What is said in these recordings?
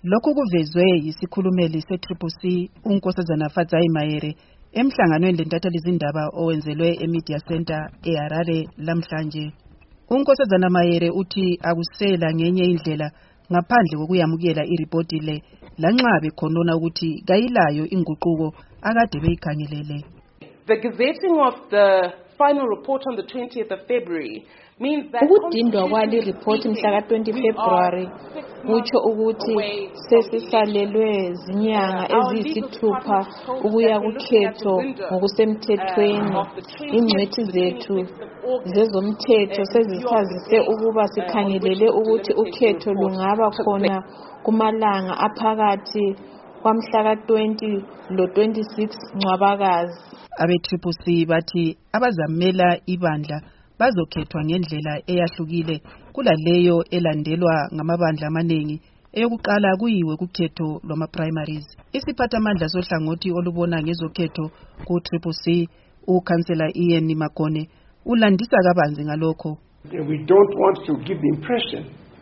Lokhu kuvezwe yisikhulumeli se-CCC uNkosazana Fadzayi Mayere emhlanganweni lentathatheli izindaba owenzelwe eMedia Center eHarare lamhlanje. uNkosazana Mayere uthi akusela ngenye indlela ngaphandle kokuyamukela iripoti le lanxa bekhonona ukuthi kayilayo inguquko akade beyikhangelele. The gazetting of the final report on the 20th of February means that ukudindwa kwali report mhla ka-20 February kutsho ukuthi sesisalelwe zinyanga eziyisithupha ukuya kukhetho ngokusemthethweni. Ingcwethi zethu zezomthetho sezisazise ukuba sikhangelele ukuthi ukhetho lungaba khona kumalanga aphakathi kwamhla ka-20 lo-26 Ncwabakazi. Abe-CCC bathi abazamela ibandla bazokhethwa ngendlela eyahlukile kulaleyo elandelwa ngamabandla amaningi eyokuqala kuyiwe kukhetho lwama-primaries. Isiphathamandla sohlangothi olubona ngezokhetho ku-CCC uKhansela Ian Magone ulandisa kabanzi ngalokho. We don't want to give the impression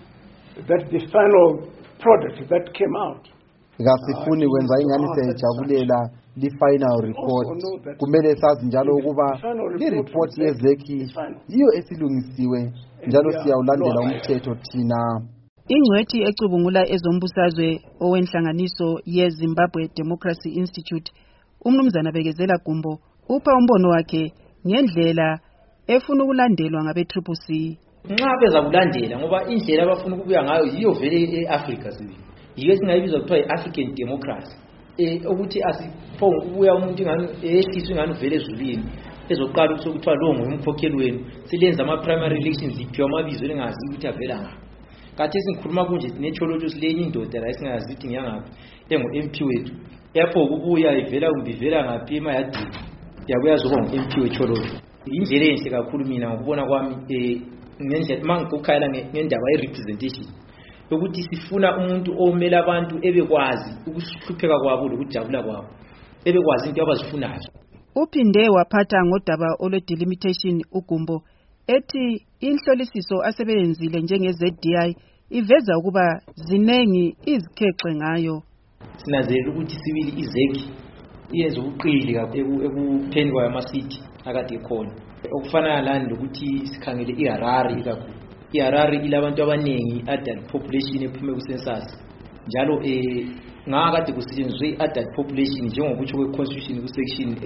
that the final product that came out ngasifuni kwenza ingani sejabulela li-final report. Kumele sazi njalo ukuba i-report yezeki yiyo esilungisiwe njalo siyawulandela umthetho thina. Ingcwethi ecubungula ezombusazwe owenhlanganiso ye-Zimbabwe Democracy Institute umnumzana Bekezela Gumbo upha umbono wakhe ngendlela efuna ukulandelwa ngabe-CCC. Nxa beza kulandela ngoba indlela abafuna ukubuya ngayo yiyo vele eAfrica sibili. Yiyo esingayibiza kuthiwa i-African democracy. Ukuthi asiphonge ukubuya umuntu ingani ehliswe ingani vele ezulwini ezoqala ukuthi kuthiwa lo ngumkhokheli wenu silenza ama-primary elections iphiwa amabizo lengazi ukuthi avela ngaphi. Kathi singikhuluma kunje sinetsholotsho silenye indoda la esingazi ukuthi ngiyangaphi engu-MP wethu yapho ukubuya ivela ivela ngaphi emayadini yabuya zoba ngu-MP wetsholotsho. Indlela enhle kakhulu mina ngokubona kwami ngendlela mangikukhayela ngendaba ye-representation ukuthi sifuna umuntu omela abantu ebekwazi ukuhlupheka kwabo lokujabula kwabo ebekwazi into abazifunayo. Uphinde waphatha ngodaba olwe-delimitation uGumbo ethi inhlolisiso asebeyenzile njenge-ZDI iveza ukuba zinengi izikhexe ngayo. Sinazela ukuthi sibili izeki iyenza ubuqili ekupheni kwayo amasiti akade khona okufana lani lokuthi sikhangele iHarare ikakhulu. iHarare ilabantu abaningi adult population ephume ku-census njalo ngakade kusetshenziswe i-adult population njengokutsho kwe-constitution ku-section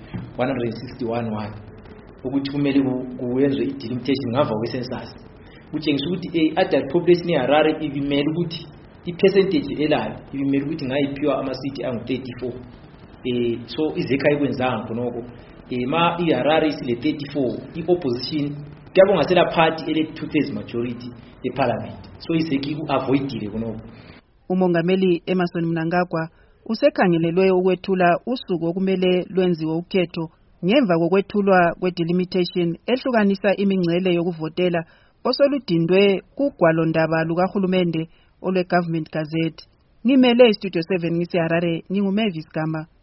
161(1) ukuthi kumele kuyenzwe i-delimitation ngava kwe-census. Kutshengisa ukuthi i-adult population yeHarare ibimele ukuthi i-percentage elayo ibimele ukuthi ngayiphiwa amasiti angu-34. So izekha ikwenzanga khonoko ma iHarare isile 34 i-opposition kuyabonga sela party ele 2/3 majority eparliament. So iseki ku-avoidile khonoko. Umongameli Emmerson Mnangagwa usekhangelelwe ukwethula usuku okumele lwenziwe ukhetho ngemva kokwethulwa kwe-delimitation ehlukanisa imingcele yokuvotela osoludindwe kugwalondaba lukahulumende olwe-Government Gazette. Ngimele iStudio 7 ngiseHarare, nginguMavis Gamba.